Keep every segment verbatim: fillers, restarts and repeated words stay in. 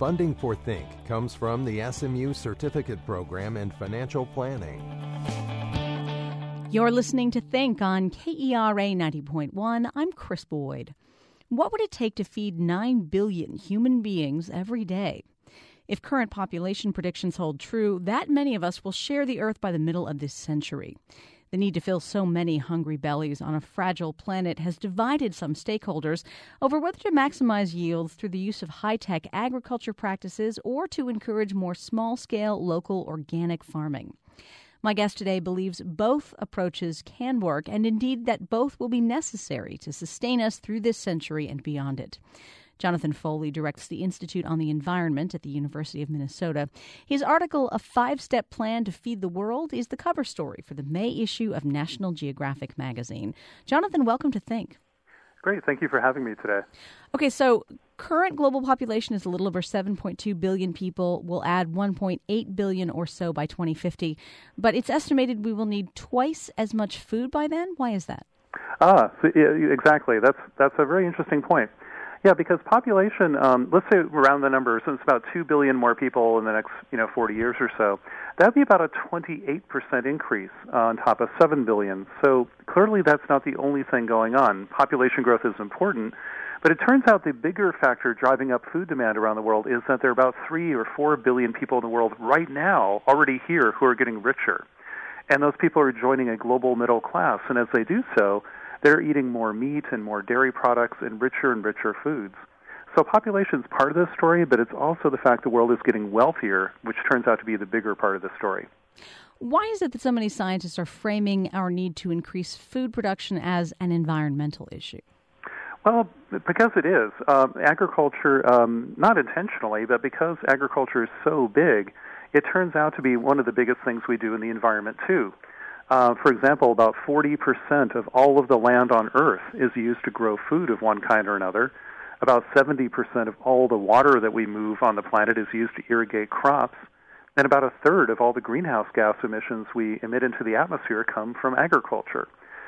Funding for Think comes from the S M U Certificate Program in Financial Planning. You're listening to Think on K E R A ninety point one. I'm Chris Boyd. What would it take to feed nine billion human beings every day? If current population predictions hold true, that many of us will share the Earth by the middle of this century. The need to fill so many hungry bellies on a fragile planet has divided some stakeholders over whether to maximize yields through the use of high-tech agriculture practices or to encourage more small-scale, local, organic farming. My guest today believes both approaches can work, and indeed that both will be necessary to sustain us through this century and beyond it. Jonathan Foley directs the Institute on the Environment at the University of Minnesota. His article, A Five-Step Plan to Feed the World, is the cover story for the May issue of National Geographic magazine. Jonathan, welcome to Think. Great. Thank you for having me today. Okay, so current global population is a little over seven point two billion people. We'll add one point eight billion or so by twenty fifty. But it's estimated we will need twice as much food by then. Why is that? Ah, so, yeah, exactly. That's that's a very interesting point. Yeah, because population, um, let's say around the numbers, it's about two billion more people in the next, you know, forty years or so. That would be about a twenty-eight percent increase on top of seven billion. So clearly that's not the only thing going on. Population growth is important, but it turns out the bigger factor driving up food demand around the world is that there are about three or four billion people in the world right now already here who are getting richer. And those people are joining a global middle class, and as they do so, they're eating more meat and more dairy products and richer and richer foods. So population is part of this story, but it's also the fact the world is getting wealthier, which turns out to be the bigger part of the story. Why is it that so many scientists are framing our need to increase food production as an environmental issue? Well, because it is. Um, agriculture, um, not intentionally, but because agriculture is so big, it turns out to be one of the biggest things we do in the environment, too. Uh, for example, about forty percent of all of the land on Earth is used to grow food of one kind or another. About seventy percent of all the water that we move on the planet is used to irrigate crops. And about a third of all the greenhouse gas emissions we emit into the atmosphere come from agriculture.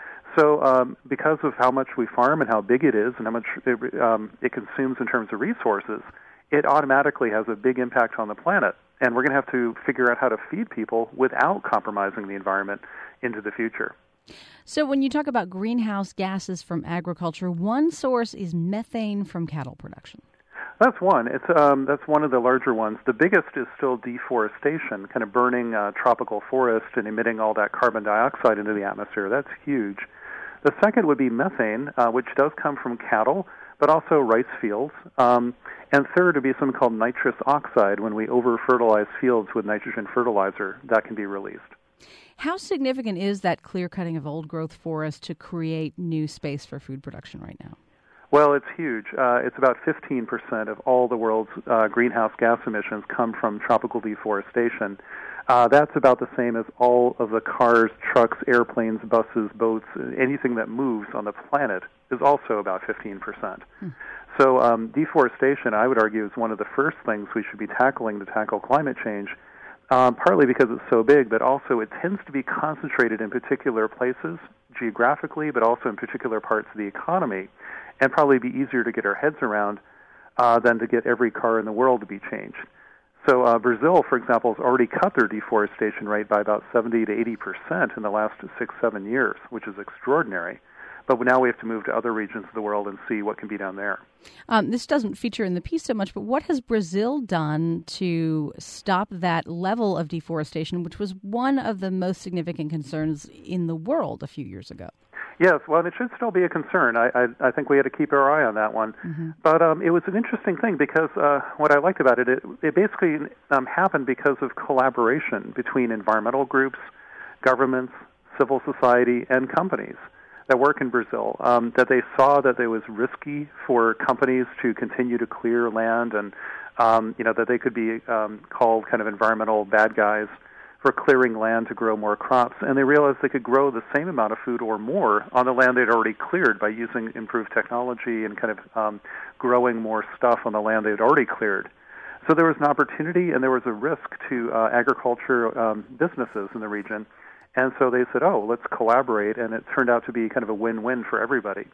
So um, because of how much we farm and how big it is and how much it, um, it consumes in terms of resources, it automatically has a big impact on the planet. And we're going to have to figure out how to feed people without compromising the environment into the future. So when you talk about greenhouse gases from agriculture, one source is methane from cattle production. That's one. It's um, that's one of the larger ones. The biggest is still deforestation, kind of burning uh, tropical forest and emitting all that carbon dioxide into the atmosphere. That's huge. The second would be methane, uh, which does come from cattle, but also rice fields. Um, and third would be something called nitrous oxide. When we over-fertilize fields with nitrogen fertilizer, that can be released. How significant is that clear-cutting of old-growth forests to create new space for food production right now? Well, it's huge. Uh, it's about fifteen percent of all the world's uh, greenhouse gas emissions come from tropical deforestation. Uh, that's about the same as all of the cars, trucks, airplanes, buses, boats, anything that moves on the planet is also about fifteen percent. Hmm. So um, deforestation, I would argue, is one of the first things we should be tackling to tackle climate change, um, partly because it's so big, but also it tends to be concentrated in particular places geographically, but also in particular parts of the economy, and probably be easier to get our heads around uh, than to get every car in the world to be changed. So uh, Brazil, for example, has already cut their deforestation rate by about seventy to eighty percent in the last six, seven years, which is extraordinary. But now we have to move to other regions of the world and see what can be done there. Um, this doesn't feature in the piece so much, but what has Brazil done to stop that level of deforestation, which was one of the most significant concerns in the world a few years ago? Yes, well, it should still be a concern. I, I, I think we had to keep our eye on that one. Mm-hmm. But um, it was an interesting thing because uh, what I liked about it, it, it basically um, happened because of collaboration between environmental groups, governments, civil society, and companies that work in Brazil, um, that they saw that it was risky for companies to continue to clear land and, um, you know, that they could be um, called kind of environmental bad guys for clearing land to grow more crops. And they realized they could grow the same amount of food or more on the land they'd already cleared by using improved technology and kind of um, growing more stuff on the land they'd already cleared. So there was an opportunity and there was a risk to uh, agriculture um, businesses in the region. And so they said, oh, let's collaborate, and it turned out to be kind of a win-win for everybody.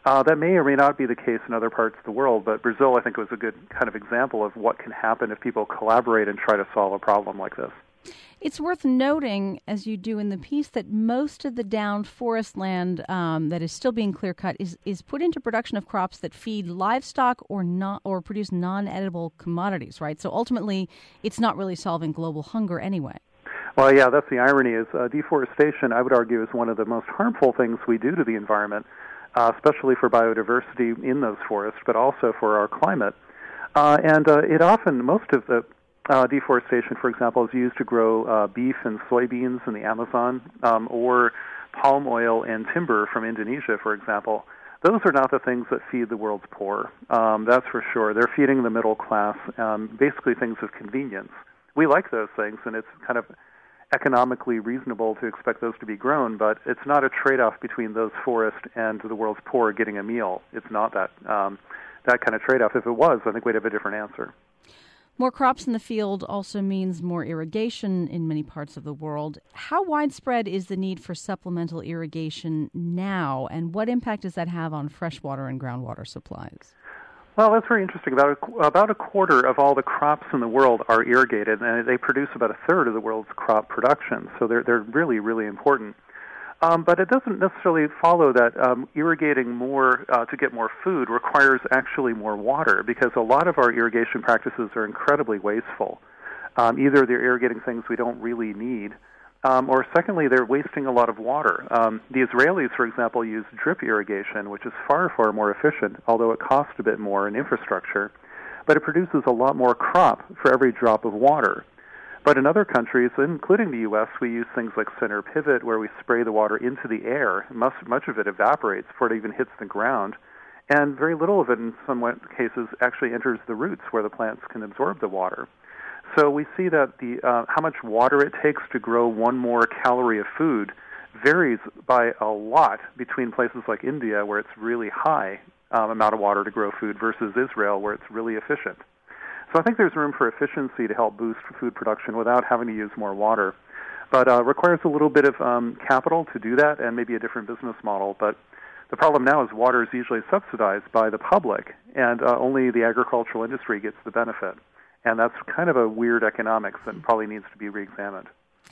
Uh, that may or may not be the case in other parts of the world, but Brazil, I think, was a good kind of example of what can happen if people collaborate and try to solve a problem like this. It's worth noting, as you do in the piece, that most of the downed forest land um, that is still being clear-cut is, is put into production of crops that feed livestock or not or produce non-edible commodities, right? So ultimately, it's not really solving global hunger anyway. Well, yeah, that's the irony. Is uh, deforestation, I would argue, is one of the most harmful things we do to the environment, uh, especially for biodiversity in those forests, but also for our climate. Uh, and uh, it often, most of the Uh, deforestation, for example, is used to grow uh, beef and soybeans in the Amazon, um, or palm oil and timber from Indonesia, for example. Those are not the things that feed the world's poor. Um, that's for sure. They're feeding the middle class, um, basically things of convenience. We like those things, and it's kind of economically reasonable to expect those to be grown, but it's not a trade-off between those forests and the world's poor getting a meal. It's not that um, that kind of trade-off. If it was, I think we'd have a different answer. More crops in the field also means more irrigation in many parts of the world. How widespread is the need for supplemental irrigation now, and what impact does that have on freshwater and groundwater supplies? Well, that's very interesting. About a, about a quarter of all the crops in the world are irrigated, and they produce about a third of the world's crop production. So they're they're really, really important. Um, but it doesn't necessarily follow that um, irrigating more uh, to get more food requires actually more water, because a lot of our irrigation practices are incredibly wasteful. Um, either they're irrigating things we don't really need, um, or secondly, they're wasting a lot of water. Um, the Israelis, for example, use drip irrigation, which is far, far more efficient, although it costs a bit more in infrastructure, but it produces a lot more crop for every drop of water. But in other countries, including the U S, we use things like center pivot, where we spray the water into the air. Much, much of it evaporates before it even hits the ground, and very little of it, in some cases, actually enters the roots where the plants can absorb the water. So we see that the uh, how much water it takes to grow one more calorie of food varies by a lot between places like India, where it's really high um, amount of water to grow food, versus Israel, where it's really efficient. So I think there's room for efficiency to help boost food production without having to use more water. But uh, requires a little bit of um, capital to do that, and maybe a different business model. But the problem now is water is usually subsidized by the public, and uh, only the agricultural industry gets the benefit. And that's kind of a weird economics that probably needs to be reexamined.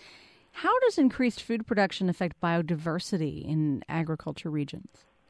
How does increased food production affect biodiversity in agriculture regions?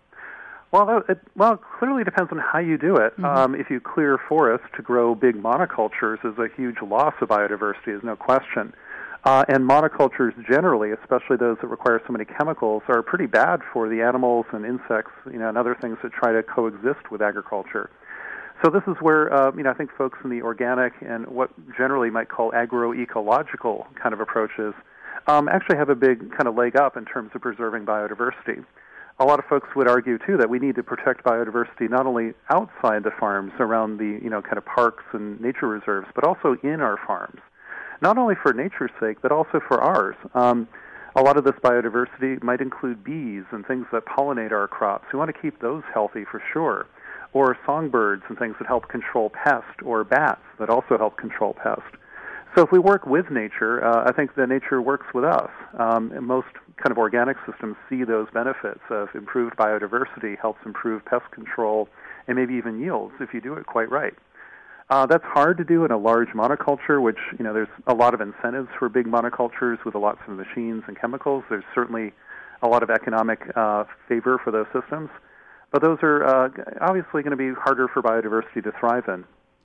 Well, it well it clearly depends on how you do it. Mm-hmm. Um, if you clear forests to grow big monocultures, is a huge loss of biodiversity, there's no question. Uh, and monocultures generally, especially those that require so many chemicals, are pretty bad for the animals and insects, you know, and other things that try to coexist with agriculture. So this is where, uh, you know, I think folks in the organic and what generally might call agroecological kind of approaches um, actually have a big kind of leg up in terms of preserving biodiversity. A lot of folks would argue, too, that we need to protect biodiversity not only outside the farms, around the, you know, kind of parks and nature reserves, but also in our farms. Not only for nature's sake, but also for ours. Um, a lot of this biodiversity might include bees and things that pollinate our crops. We want to keep those healthy for sure. Or songbirds and things that help control pest, or bats that also help control pest. So if we work with nature, uh, I think that nature works with us. Um, and most kind of organic systems see those benefits of improved biodiversity, helps improve pest control, and maybe even yields if you do it quite right. Uh, that's hard to do in a large monoculture, which, you know, there's a lot of incentives for big monocultures with lots of machines and chemicals. There's certainly a lot of economic uh, favor for those systems. But those are uh, obviously going to be harder for biodiversity to thrive in.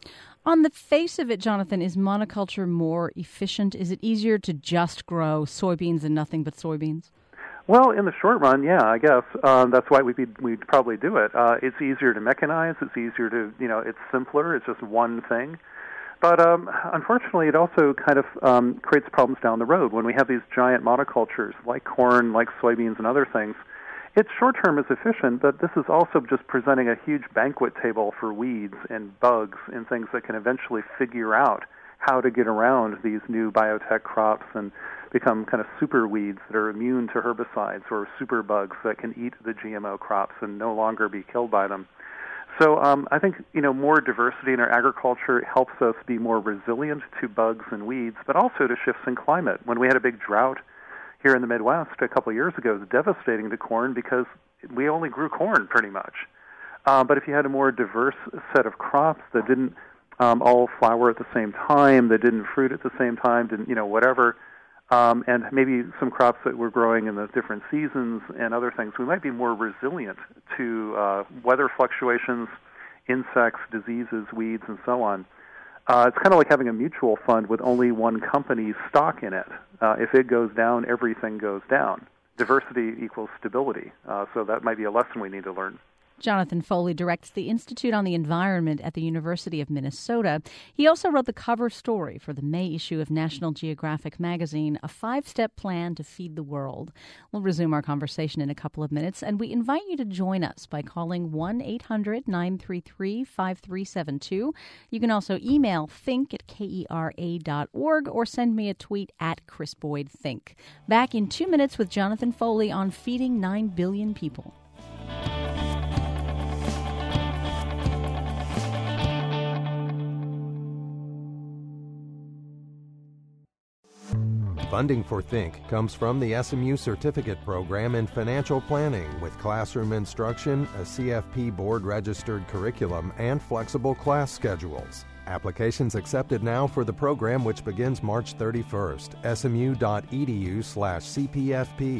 On the face of it, Jonathan, is monoculture more efficient? Is it easier to just grow soybeans and nothing but soybeans? Well, in the short run, yeah, I guess. Um, that's why we'd, be, we'd probably do it. Uh, it's easier to mechanize. It's easier to, you know, it's simpler. It's just one thing. But um, unfortunately, it also kind of um, creates problems down the road. When we have these giant monocultures like corn, like soybeans, and other things, it's short-term is efficient, but this is also just presenting a huge banquet table for weeds and bugs and things that can eventually figure out how to get around these new biotech crops and become kind of super weeds that are immune to herbicides, or super bugs that can eat the G M O crops and no longer be killed by them. So um, I think, you know, more diversity in our agriculture helps us be more resilient to bugs and weeds, but also to shifts in climate. When we had a big drought here in the Midwest a couple of years ago, it was devastating to corn because we only grew corn pretty much. Uh, but if you had a more diverse set of crops that didn't um, all flower at the same time, that didn't fruit at the same time, didn't, you know, whatever, um, and maybe some crops that were growing in the different seasons and other things, we might be more resilient to uh, weather fluctuations, insects, diseases, weeds, and so on. Uh, it's kind of like having a mutual fund with only one company's stock in it. Uh, if it goes down, everything goes down. Diversity equals stability. Uh, so that might be a lesson we need to learn. Jonathan Foley directs the Institute on the Environment at the University of Minnesota. He also wrote the cover story for the May issue of National Geographic magazine, A Five-Step Plan to Feed the World. We'll resume our conversation in a couple of minutes, and we invite you to join us by calling one eight hundred nine three three five three seven two. You can also email think at K E R A dot org or send me a tweet at Chris Boyd Think. Back in two minutes with Jonathan Foley on feeding nine billion people. Funding for Think comes from the S M U Certificate Program in Financial Planning with classroom instruction, a C F P board-registered curriculum, and flexible class schedules. Applications accepted now for the program, which begins March thirty-first. S M U dot E D U slash C P F P.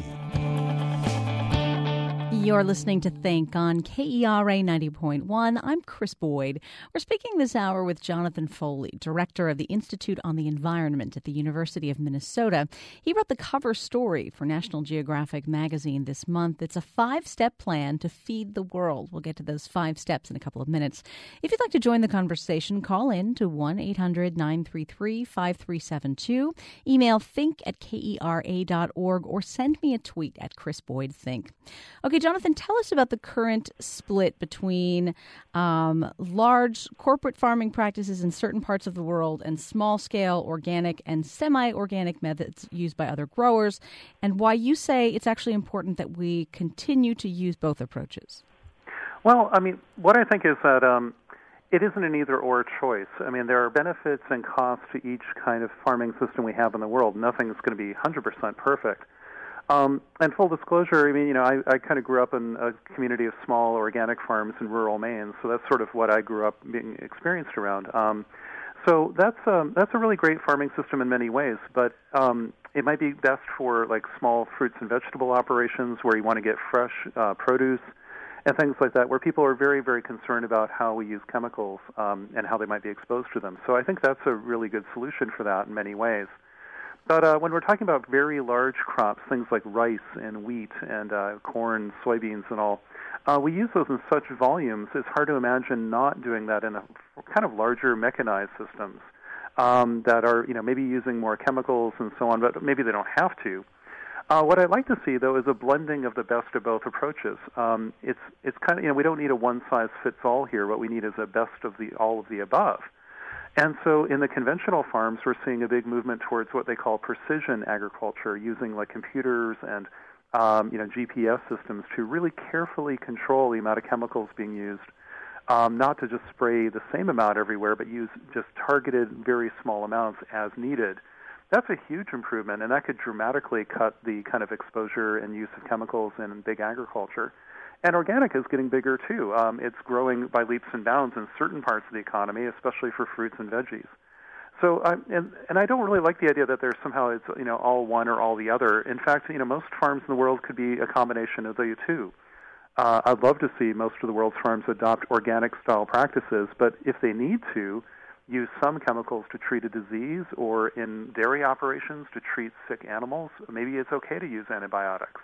You're listening to Think on K E R A ninety point one. I'm Chris Boyd. We're speaking this hour with Jonathan Foley, director of the Institute on the Environment at the University of Minnesota. He wrote the cover story for National Geographic magazine this month. It's a five-step plan to feed the world. We'll get to those five steps in a couple of minutes. If you'd like to join the conversation, call in to one eight hundred nine three three five three seven two. Email think at K E R A dot org or send me a tweet at Chris Boyd Think. Okay, Jonathan, tell us about the current split between um, large corporate farming practices in certain parts of the world and small-scale organic and semi-organic methods used by other growers, and why you say it's actually important that we continue to use both approaches. Well, I mean, what I think is that um, it isn't an either-or choice. I mean, there are benefits and costs to each kind of farming system we have in the world. Nothing's going to be one hundred percent perfect. Um, and full disclosure, I mean, you know, I, I kind of grew up in a community of small organic farms in rural Maine, so that's sort of what I grew up being experienced around. Um, so that's um, that's a really great farming system in many ways, but um, it might be best for like small fruits and vegetable operations where you want to get fresh uh, produce and things like that, where people are very, very concerned about how we use chemicals um, and how they might be exposed to them. So I think that's a really good solution for that in many ways. But uh, when we're talking about very large crops, things like rice and wheat and uh, corn, soybeans and all, uh, we use those in such volumes, it's hard to imagine not doing that in a kind of larger mechanized systems um, that are, you know, maybe using more chemicals and so on, but maybe they don't have to. Uh, what I'd like to see, though, is a blending of the best of both approaches. Um, it's it's kind of, you know, we don't need a one-size-fits-all here. What we need is a best of the all of the above. And so in the conventional farms, we're seeing a big movement towards what they call precision agriculture, using like computers and um, you know G P S systems to really carefully control the amount of chemicals being used, um, not to just spray the same amount everywhere, but use just targeted, very small amounts as needed. That's a huge improvement, and that could dramatically cut the kind of exposure and use of chemicals in big agriculture. And organic is getting bigger, too. Um, it's growing by leaps and bounds in certain parts of the economy, especially for fruits and veggies. So, um, and, and I don't really like the idea that there's somehow it's, you know, all one or all the other. In fact, you know, most farms in the world could be a combination of the two. Uh, I'd love to see most of the world's farms adopt organic-style practices, but if they need to, use some chemicals to treat a disease, or in dairy operations to treat sick animals, maybe it's okay to use antibiotics.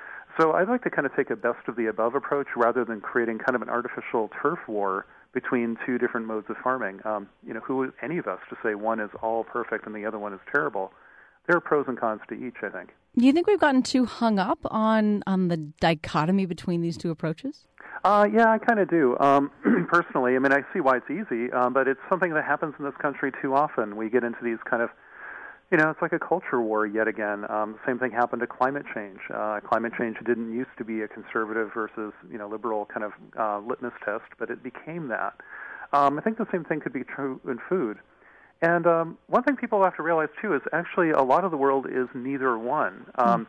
So I'd like to kind of take a best-of-the-above approach rather than creating kind of an artificial turf war between two different modes of farming. Um, you know, who is any of us to say one is all perfect and the other one is terrible? There are pros and cons to each, I think. Do you think we've gotten too hung up on, on the dichotomy between these two approaches? Uh, yeah, I kind of do. Um, personally, I mean, I see why it's easy, um, but it's something that happens in this country too often. We get into these kind of, you know, it's like a culture war yet again. Um, the same thing happened to climate change. Uh, climate change didn't used to be a conservative versus, you know, liberal kind of uh, litmus test, but it became that. Um, I think the same thing could be true in food. And um, one thing people have to realize, too, is actually a lot of the world is neither one. Um, mm.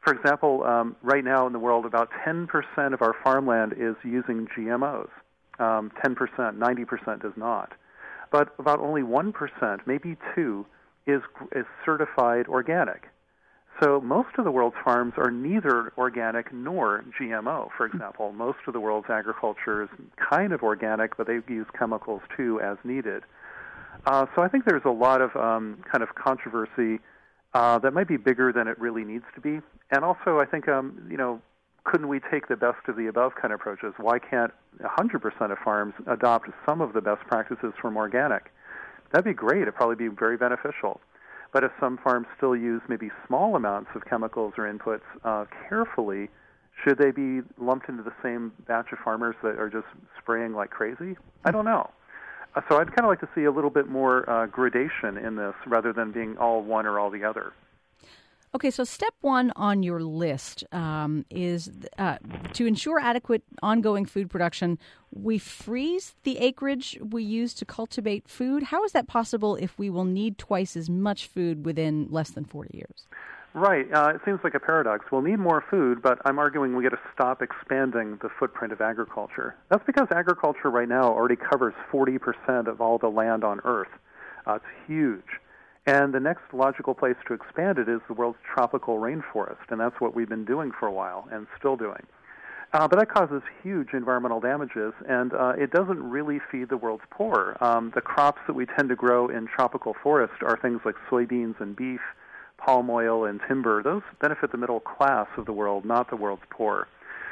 For example, um, right now in the world, about ten percent of our farmland is using G M Os. Um, ten percent, ninety percent does not. But about only one percent, maybe two, is is certified organic. So most of the world's farms are neither organic nor G M O, for example. Most of the world's agriculture is kind of organic, but they use chemicals too as needed. Uh, so I think there's a lot of um, kind of controversy uh, that might be bigger than it really needs to be. And also I think, um, you know, couldn't we take the best of the above kind of approaches? Why can't one hundred percent of farms adopt some of the best practices from organic? That'd be great. It'd probably be very beneficial. But if some farms still use maybe small amounts of chemicals or inputs uh, carefully, should they be lumped into the same batch of farmers that are just spraying like crazy? I don't know. Uh, so I'd kind of like to see a little bit more uh, gradation in this rather than being all one or all the other. Okay, so step one on your list um, is uh, to ensure adequate ongoing food production, we freeze the acreage we use to cultivate food. How is that possible if we will need twice as much food within less than forty years? Right. Uh, it seems like a paradox. We'll need more food, but I'm arguing we got to stop expanding the footprint of agriculture. That's because agriculture right now already covers forty percent of all the land on Earth. Uh, it's huge. And the next logical place to expand it is the world's tropical rainforest, and that's what we've been doing for a while and still doing. Uh, but that causes huge environmental damages, and uh, it doesn't really feed the world's poor. Um, the crops that we tend to grow in tropical forest are things like soybeans and beef, palm oil and timber. Those benefit the middle class of the world, not the world's poor.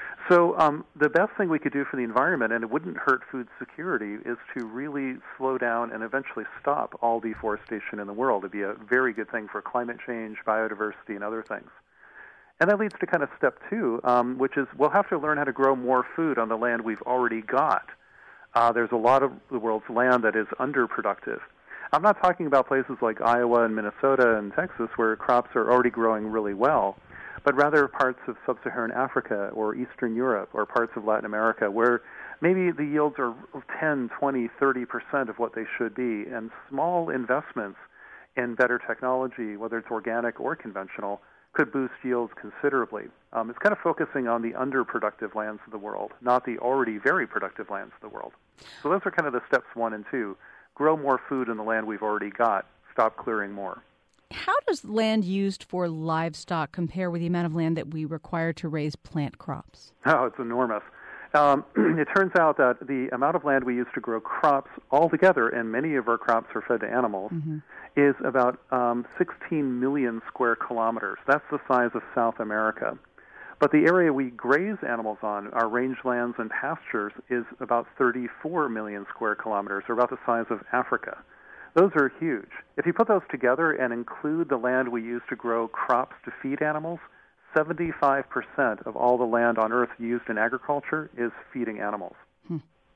So um, the best thing we could do for the environment, and it wouldn't hurt food security, is to really slow down and eventually stop all deforestation in the world. It'd be a very good thing for climate change, biodiversity, and other things. And that leads to kind of step two, um, which is we'll have to learn how to grow more food on the land we've already got. Uh, there's a lot of the world's land that is underproductive. I'm not talking about places like Iowa and Minnesota and Texas where crops are already growing really well, but rather parts of sub-Saharan Africa or Eastern Europe or parts of Latin America where maybe the yields are ten, twenty, thirty percent of what they should be, and small investments in better technology, whether it's organic or conventional, could boost yields considerably. Um, it's kind of focusing on the underproductive lands of the world, not the already very productive lands of the world. So those are kind of the steps one and two. Grow more food in the land we've already got. Stop clearing more. How does land used for livestock compare with the amount of land that we require to raise plant crops? Oh, it's enormous. Um, it turns out that the amount of land we use to grow crops altogether, and many of our crops are fed to animals, mm-hmm. is about um, sixteen million square kilometers. That's the size of South America. But the area we graze animals on, our rangelands and pastures, is about thirty-four million square kilometers, or about the size of Africa. Those are huge. If you put those together and include the land we use to grow crops to feed animals, seventy-five percent of all the land on Earth used in agriculture is feeding animals. Hmm.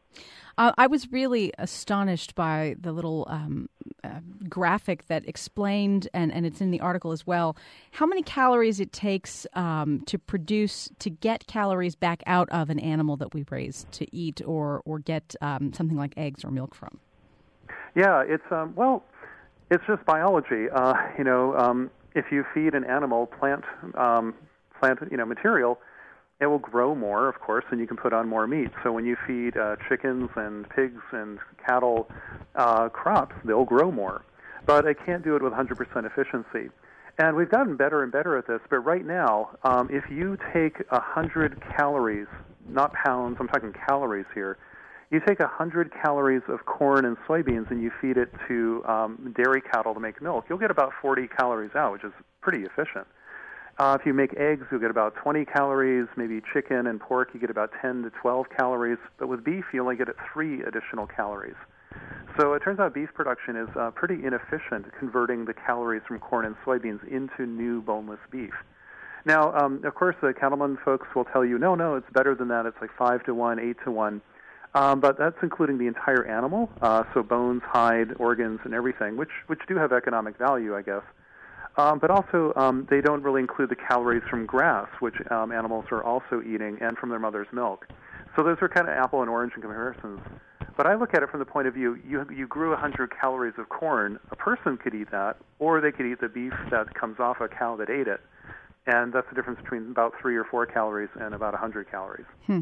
Uh, I was really astonished by the little um, uh, graphic that explained, and, and it's in the article as well, how many calories it takes um, to produce, to get calories back out of an animal that we raise to eat or, or get um, something like eggs or milk from. Yeah, it's, um, well, it's just biology. Uh, you know, um, if you feed an animal plant, um, plant, you know, material, it will grow more, of course, and you can put on more meat. So when you feed uh, chickens and pigs and cattle uh, crops, they'll grow more. But it can't do it with one hundred percent efficiency. And we've gotten better and better at this, but right now, um, if you take one hundred calories, not pounds, I'm talking calories here, you take one hundred calories of corn and soybeans and you feed it to um, dairy cattle to make milk, you'll get about forty calories out, which is pretty efficient. Uh, if you make eggs, you'll get about twenty calories. Maybe chicken and pork, you get about ten to twelve calories. But with beef, you only get three additional calories. So it turns out beef production is uh, pretty inefficient, converting the calories from corn and soybeans into new boneless beef. Now, um, of course, the cattlemen folks will tell you, no, no, it's better than that. It's like five to one, eight to one. Um, but that's including the entire animal, uh, so bones, hide, organs, and everything, which which do have economic value, I guess. Um, but also, um, they don't really include the calories from grass, which um, animals are also eating, and from their mother's milk. So those are kind of apple and orange in comparisons. But I look at it from the point of view, you you grew one hundred calories of corn, a person could eat that, or they could eat the beef that comes off a cow that ate it. And that's the difference between about three or four calories and about one hundred calories. Hmm.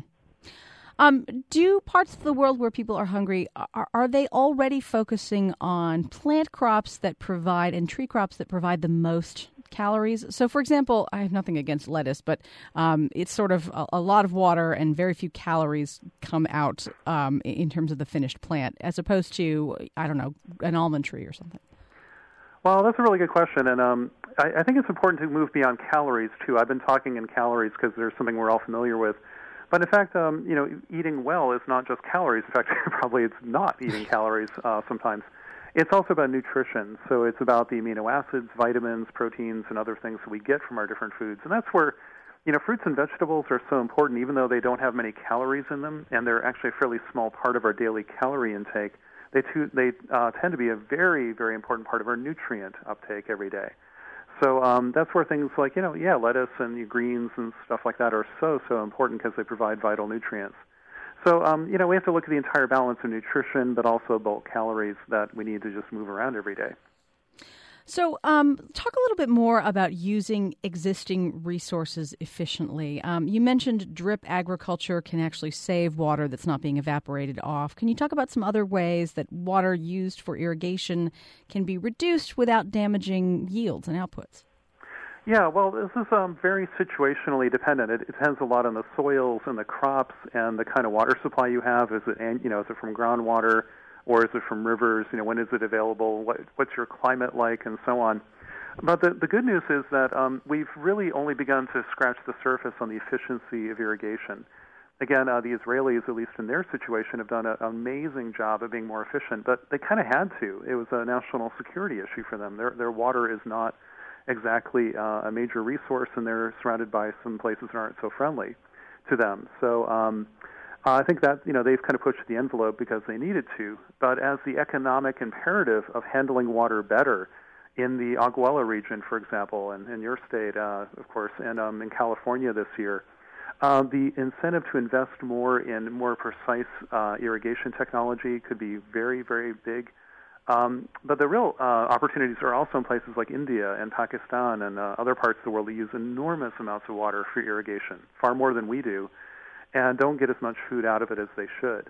Um, do parts of the world where people are hungry, are, are they already focusing on plant crops that provide and tree crops that provide the most calories? So, for example, I have nothing against lettuce, but um, it's sort of a, a lot of water and very few calories come out um, in terms of the finished plant, as opposed to, I don't know, an almond tree or something. Well, that's a really good question, and um, I, I think it's important to move beyond calories, too. I've been talking in calories because there's something we're all familiar with. But in fact, um, you know, eating well is not just calories. In fact, probably it's not eating calories uh, sometimes. It's also about nutrition. So it's about the amino acids, vitamins, proteins, and other things that we get from our different foods. And that's where, you know, fruits and vegetables are so important, even though they don't have many calories in them, and they're actually a fairly small part of our daily calorie intake. They, too, they uh, tend to be a very, very important part of our nutrient uptake every day. So um, that's where things like, you know, yeah, lettuce and the greens and stuff like that are so, so important because they provide vital nutrients. So, um, you know, we have to look at the entire balance of nutrition, but also bulk calories that we need to just move around every day. So um, talk a little bit more about using existing resources efficiently. Um, you mentioned drip agriculture can actually save water that's not being evaporated off. Can you talk about some other ways that water used for irrigation can be reduced without damaging yields and outputs? Yeah, well, this is um, very situationally dependent. It, it depends a lot on the soils and the crops and the kind of water supply you have. Is it, you know, is it from groundwater? Or is it from rivers? You know, when is it available? What, what's your climate like, and so on. But the, the good news is that um, we've really only begun to scratch the surface on the efficiency of irrigation. Again, uh, the Israelis, at least in their situation, have done an amazing job of being more efficient, but they kind of had to. It was a national security issue for them. Their, their water is not exactly uh, a major resource, and they're surrounded by some places that aren't so friendly to them. So um, Uh, I think that, you know, they've kind of pushed the envelope because they needed to. But as the economic imperative of handling water better in the Aguila region, for example, and in your state, uh, of course, and um, in California this year, uh, the incentive to invest more in more precise uh, irrigation technology could be very, very big. Um, but the real uh, opportunities are also in places like India and Pakistan and uh, other parts of the world that use enormous amounts of water for irrigation, far more than we do, and don't get as much food out of it as they should.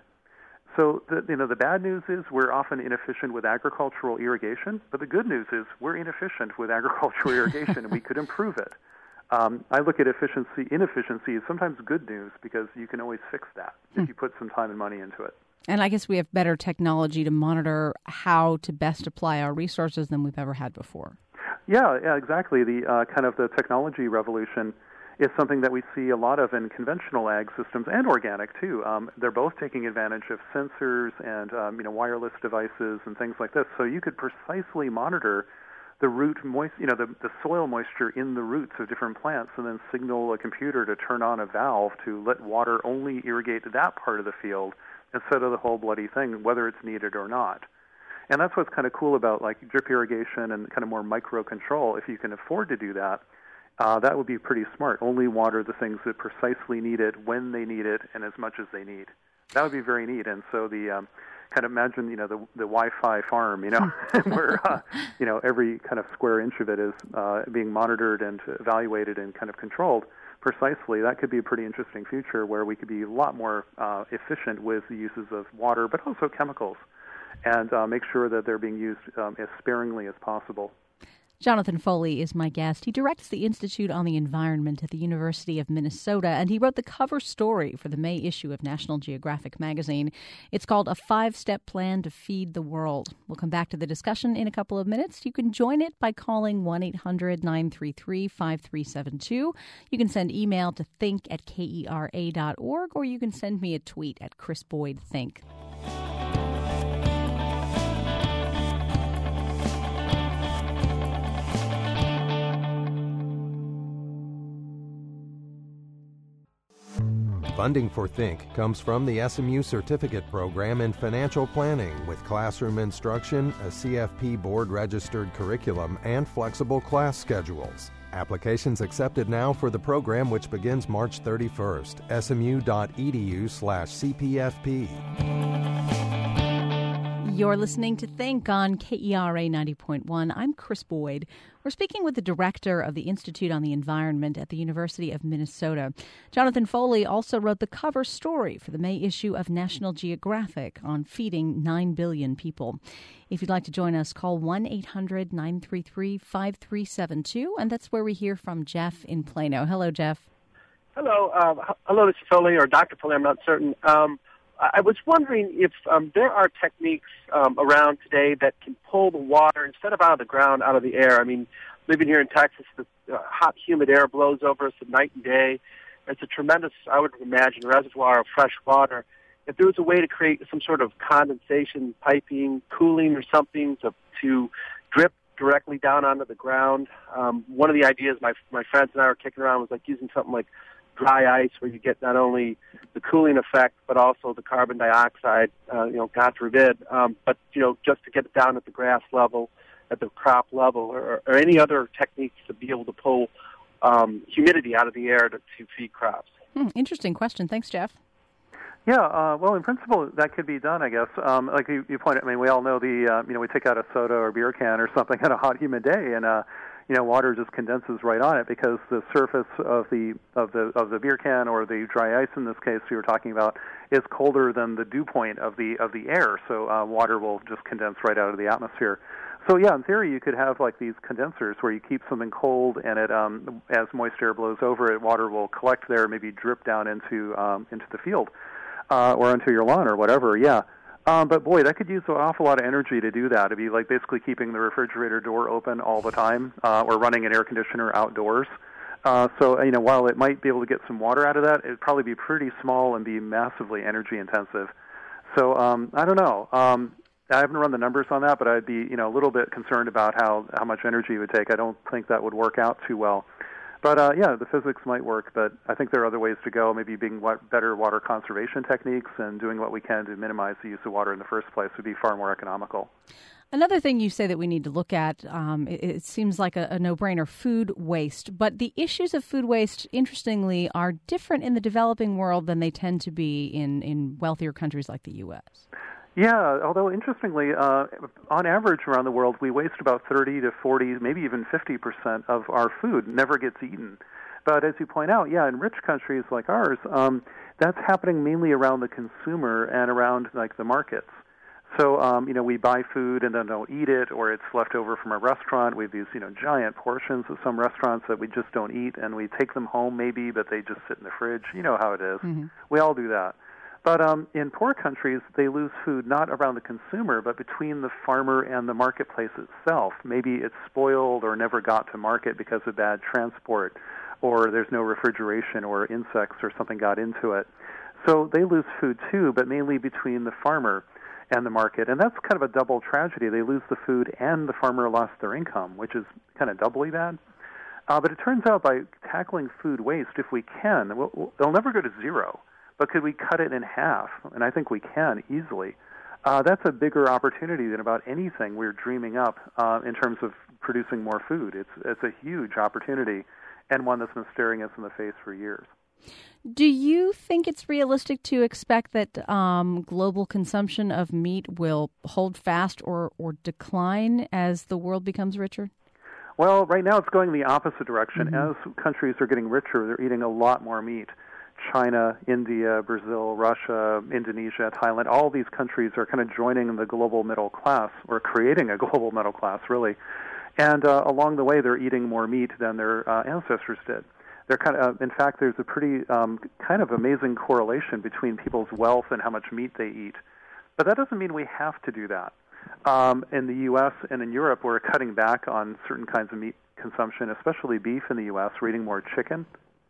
So, the, you know, the bad news is we're often inefficient with agricultural irrigation, but the good news is we're inefficient with agricultural irrigation, and we could improve it. Um, I look at efficiency, inefficiency as sometimes good news because you can always fix that if you put some time and money into it. And I guess we have better technology to monitor how to best apply our resources than we've ever had before. Yeah, yeah, exactly. The uh, kind of the technology revolution is something that we see a lot of in conventional ag systems and organic too. Um, they're both taking advantage of sensors and um, you know wireless devices and things like this. So you could precisely monitor the root moist, you know, the, the soil moisture in the roots of different plants, and then signal a computer to turn on a valve to let water only irrigate that part of the field instead of the whole bloody thing, whether it's needed or not. And that's what's kind of cool about like drip irrigation and kind of more micro control. If you can afford to do that, Uh, that would be pretty smart. Only water the things that precisely need it, when they need it, and as much as they need. That would be very neat. And so the um, kind of imagine, you know, the the Wi-Fi farm, you know, where uh, you know every kind of square inch of it is uh, being monitored and evaluated and kind of controlled precisely. That could be a pretty interesting future where we could be a lot more uh, efficient with the uses of water, but also chemicals, and uh, make sure that they're being used um, as sparingly as possible. Jonathan Foley is my guest. He directs the Institute on the Environment at the University of Minnesota, and he wrote the cover story for the May issue of National Geographic magazine. It's called A Five-Step Plan to Feed the World. We'll come back to the discussion in a couple of minutes. You can join it by calling one eight hundred nine three three five three seven two. You can send email to think at K E R A dot org, or you can send me a tweet at Chris Boyd Think. Funding for Think comes from the S M U Certificate Program in Financial Planning with classroom instruction, a C F P board-registered curriculum, and flexible class schedules. Applications accepted now for the program, which begins March thirty-first. smu.edu slash CPFP. You're listening to Think on K E R A ninety point one. I'm Chris Boyd. We're speaking with the director of the Institute on the Environment at the University of Minnesota. Jonathan Foley also wrote the cover story for the May issue of National Geographic on feeding nine billion people. If you'd like to join us, call one eight hundred nine three three five three seven two, and that's where we hear from Jeff in Plano. Hello, Jeff. Hello. Uh, hello, Mister Foley, or Doctor Foley, I'm not certain. Um, I was wondering if um, there are techniques um, around today that can pull the water, instead of out of the ground, out of the air. I mean, living here in Texas, the uh, hot, humid air blows over us at night and day. It's a tremendous, I would imagine, reservoir of fresh water. If there was a way to create some sort of condensation, piping, cooling or something to, to drip directly down onto the ground. Um, one of the ideas my, my friends and I were kicking around was like using something like dry ice, where you get not only the cooling effect but also the carbon dioxide, uh, you know, God forbid, um, but, you know, just to get it down at the grass level, at the crop level, or, or any other techniques to be able to pull um, humidity out of the air to, to feed crops. Hmm, interesting question. Thanks, Jeff. Yeah, uh, well, in principle, that could be done, I guess. Um, like you, you pointed, I mean, we all know the, uh, you know, we take out a soda or beer can or something on a hot, humid day, and uh, you know, water just condenses right on it because the surface of the of the of the beer can, or the dry ice in this case we were talking about, is colder than the dew point of the of the air. So uh, water will just condense right out of the atmosphere. So yeah, in theory, you could have like these condensers where you keep something cold, and it um, as moist air blows over it, water will collect there, maybe drip down into um, into the field uh, or onto your lawn or whatever. Yeah. Um, but boy, that could use an awful lot of energy to do that. It'd be like basically keeping the refrigerator door open all the time, uh, or running an air conditioner outdoors. Uh, so, you know, while it might be able to get some water out of that, it'd probably be pretty small and be massively energy intensive. So, um, I don't know. Um, I haven't run the numbers on that, but I'd be, you know, a little bit concerned about how, how much energy it would take. I don't think that would work out too well. But, uh, yeah, the physics might work, but I think there are other ways to go, maybe being what, better water conservation techniques and doing what we can to minimize the use of water in the first place would be far more economical. Another thing you say that we need to look at, um, it, it seems like a, a no-brainer, food waste. But the issues of food waste, interestingly, are different in the developing world than they tend to be in, in wealthier countries like the U S Yeah, although interestingly, uh, on average around the world, we waste about thirty to forty, maybe even fifty percent of our food never gets eaten. But as you point out, yeah, in rich countries like ours, um, that's happening mainly around the consumer and around like the markets. So, um, you know, we buy food and then don't eat it, or it's left over from a restaurant. We have these, you know, giant portions of some restaurants that we just don't eat, and we take them home maybe, but they just sit in the fridge. You know how it is. Mm-hmm. We all do that. But um, in poor countries, they lose food not around the consumer, but between the farmer and the marketplace itself. Maybe it's spoiled or never got to market because of bad transport, or there's no refrigeration, or insects or something got into it. So they lose food too, but mainly between the farmer and the market. And that's kind of a double tragedy. They lose the food and the farmer lost their income, which is kind of doubly bad. Uh, but it turns out by tackling food waste, if we can, we'll, it'll never go to zero. But could we cut it in half? And I think we can easily. Uh, that's a bigger opportunity than about anything we're dreaming up uh, in terms of producing more food. It's it's a huge opportunity, and one that's been staring us in the face for years. Do you think it's realistic to expect that um, global consumption of meat will hold fast or, or decline as the world becomes richer? Well, right now it's going the opposite direction. Mm-hmm. As countries are getting richer, they're eating a lot more meat. China, India, Brazil, Russia, Indonesia, Thailand, all these countries are kind of joining the global middle class, or creating a global middle class, really. And uh, along the way, they're eating more meat than their uh, ancestors did. They're kind of, uh, in fact, there's a pretty um, kind of amazing correlation between people's wealth and how much meat they eat. But that doesn't mean we have to do that. Um, in the U S and in Europe, we're cutting back on certain kinds of meat consumption, especially beef in the U S. We're eating more chicken.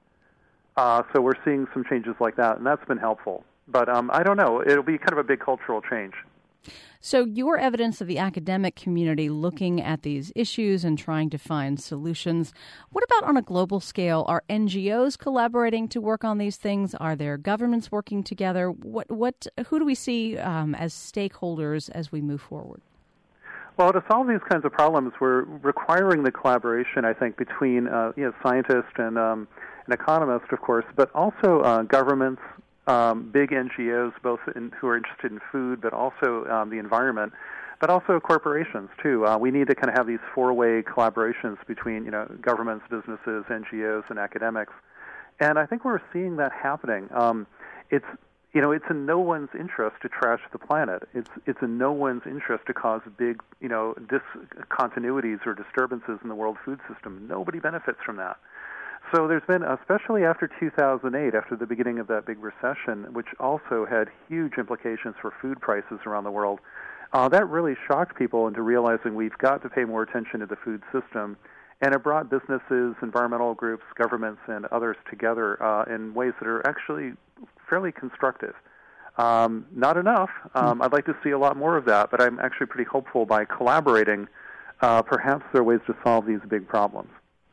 Uh, so we're seeing some changes like that, and that's been helpful. But um, I don't know. It'll be kind of a big cultural change. So your evidence of the academic community looking at these issues and trying to find solutions, what about on a global scale? Are N G Os collaborating to work on these things? Are there governments working together? What, what, who do we see um, as stakeholders as we move forward? Well, to solve these kinds of problems, we're requiring the collaboration, I think, between uh, you know, scientists and um, an economist, of course, but also uh, governments, um, big N G Os, both in, who are interested in food, but also um, the environment, but also corporations too. Uh, we need to kind of have these four-way collaborations between, you know, governments, businesses, N G Os, and academics. And I think we're seeing that happening. Um, it's You know, it's in no one's interest to trash the planet. It's it's in no one's interest to cause big, you know, discontinuities or disturbances in the world food system. Nobody benefits from that. So there's been, especially after two thousand eight, after the beginning of that big recession, which also had huge implications for food prices around the world, uh, that really shocked people into realizing we've got to pay more attention to the food system. And it brought businesses, environmental groups, governments, and others together uh, in ways that are actually fairly constructive. Um, not enough. Um, I'd like to see a lot more of that, but I'm actually pretty hopeful by collaborating, uh, perhaps there are ways to solve these big problems.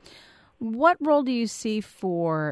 What role do you see for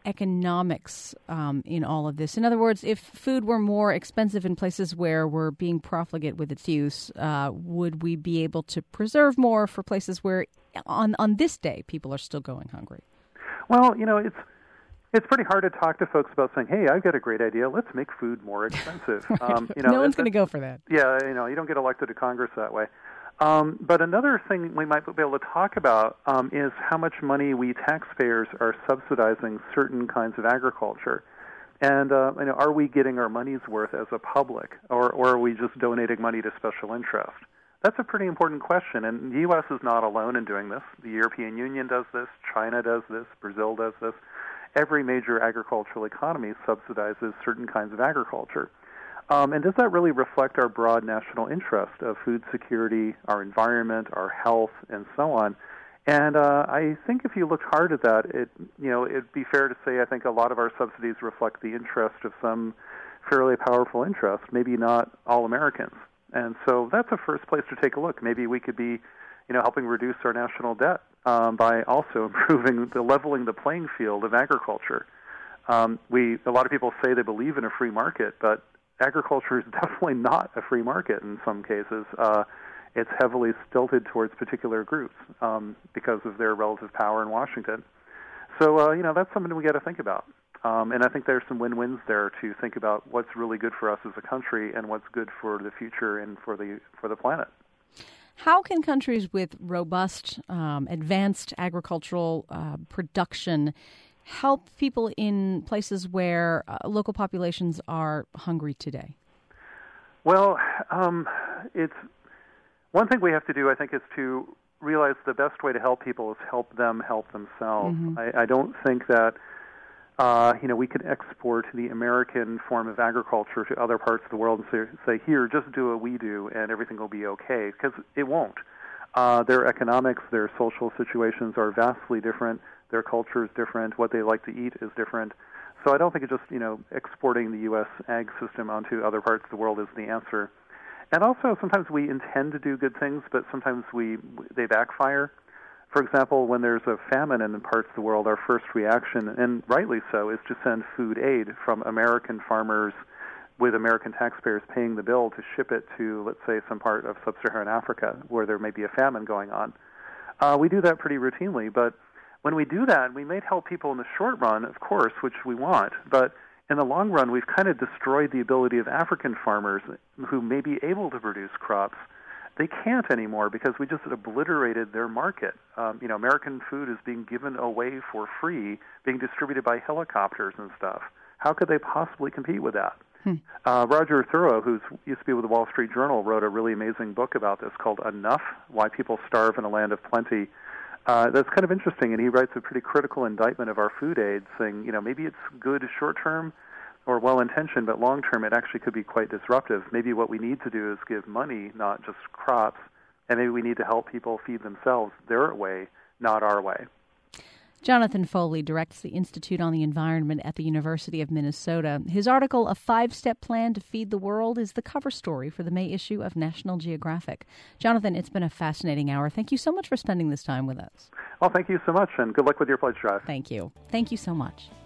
economics um, in all of this? In other words, if food were more expensive in places where we're being profligate with its use, uh, would we be able to preserve more for places where on, on this day people are still going hungry? Well, you know, it's It's pretty hard to talk to folks about saying, hey, I've got a great idea. Let's make food more expensive. Right. um, you know, no one's going to go for that. Yeah, you know, you don't get elected to Congress that way. Um, but another thing we might be able to talk about um, is how much money we taxpayers are subsidizing certain kinds of agriculture. And, uh, you know, are we getting our money's worth as a public, or, or are we just donating money to special interest? That's a pretty important question, and the U S is not alone in doing this. The European Union does this, China does this, Brazil does this. Every major agricultural economy subsidizes certain kinds of agriculture. Um, and does that really reflect our broad national interest of food security, our environment, our health, and so on? And uh, I think if you looked hard at that, it you know it'd be fair to say I think a lot of our subsidies reflect the interest of some fairly powerful interests, maybe not all Americans. And so that's a first place to take a look. Maybe we could be, you know, helping reduce our national debt um, by also improving the leveling the playing field of agriculture. Um, we a lot of people say they believe in a free market, but agriculture is definitely not a free market in some cases. Uh, it's heavily stilted towards particular groups um, because of their relative power in Washington. So, uh, you know, that's something we got to think about. Um, and I think there's some win-wins there to think about what's really good for us as a country and what's good for the future and for the for the planet. How can countries with robust, um, advanced agricultural uh, production help people in places where uh, local populations are hungry today? Well, um, it's one thing we have to do, I think, is to realize the best way to help people is help them help themselves. Mm-hmm. I, I don't think that Uh, you know, we could export the American form of agriculture to other parts of the world and say, say here, just do what we do and everything will be okay, because it won't. Uh, their economics, their social situations are vastly different. Their culture is different. What they like to eat is different. So I don't think it's just, you know, exporting the U S ag system onto other parts of the world is the answer. And also, sometimes we intend to do good things, but sometimes we they backfire. For example, when there's a famine in parts of the world, our first reaction, and rightly so, is to send food aid from American farmers with American taxpayers paying the bill to ship it to, let's say, some part of sub-Saharan Africa where there may be a famine going on. Uh, we do that pretty routinely, but when we do that, we may help people in the short run, of course, which we want, but in the long run, we've kind of destroyed the ability of African farmers who may be able to produce crops. They can't anymore because we just obliterated their market. Um, you know, American food is being given away for free, being distributed by helicopters and stuff. How could they possibly compete with that? Hmm. Uh, Roger Thurow, who used to be with the Wall Street Journal, wrote a really amazing book about this called Enough, Why People Starve in a Land of Plenty. Uh, that's kind of interesting, and he writes a pretty critical indictment of our food aid, saying, you know, maybe it's good short-term or well-intentioned, but long-term it actually could be quite disruptive. Maybe what we need to do is give money, not just crops, and maybe we need to help people feed themselves their way, not our way. Jonathan Foley directs the Institute on the Environment at the University of Minnesota. His article, A Five-Step Plan to Feed the World, is the cover story for the May issue of National Geographic. Jonathan, it's been a fascinating hour. Thank you so much for spending this time with us. Well, thank you so much, and good luck with your pledge drive. Thank you. Thank you so much.